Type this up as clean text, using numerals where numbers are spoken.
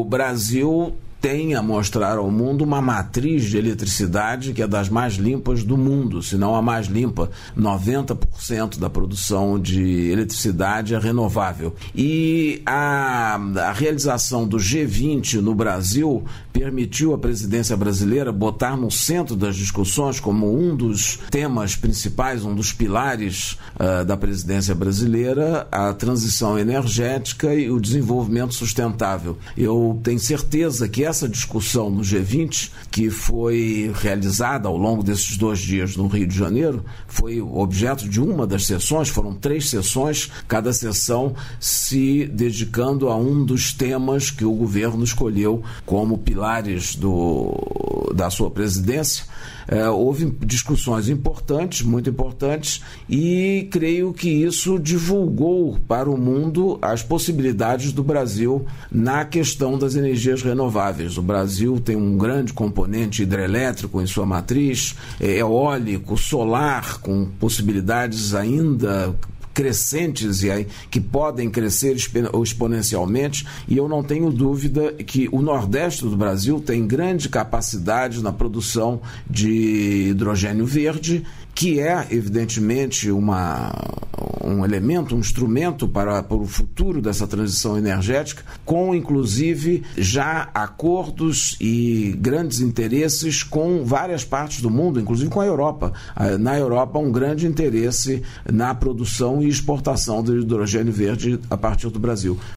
O Brasil tem a mostrar ao mundo uma matriz de eletricidade que é das mais limpas do mundo, se não a mais limpa. 90% da produção de eletricidade é renovável. E a realização do G20 no Brasil permitiu à presidência brasileira botar no centro das discussões como um dos temas principais, um dos pilares da presidência brasileira, a transição energética e o desenvolvimento sustentável. Eu tenho certeza que essa discussão no G20, que foi realizada ao longo desses 2 dias no Rio de Janeiro, foi objeto de uma das sessões, foram 3 sessões, cada sessão se dedicando a um dos temas que o governo escolheu como pilares da sua presidência. Houve discussões importantes, muito importantes, e creio que isso divulgou para o mundo as possibilidades do Brasil na questão das energias renováveis. O Brasil tem um grande componente hidrelétrico em sua matriz, eólico, solar, com possibilidades ainda crescentes e que podem crescer exponencialmente, e eu não tenho dúvida que o Nordeste do Brasil tem grande capacidade na produção de hidrogênio verde, que é, evidentemente, um elemento, um instrumento para o futuro dessa transição energética, com, inclusive, já acordos e grandes interesses com várias partes do mundo, inclusive com a Europa. Na Europa, um grande interesse na produção e exportação de hidrogênio verde a partir do Brasil.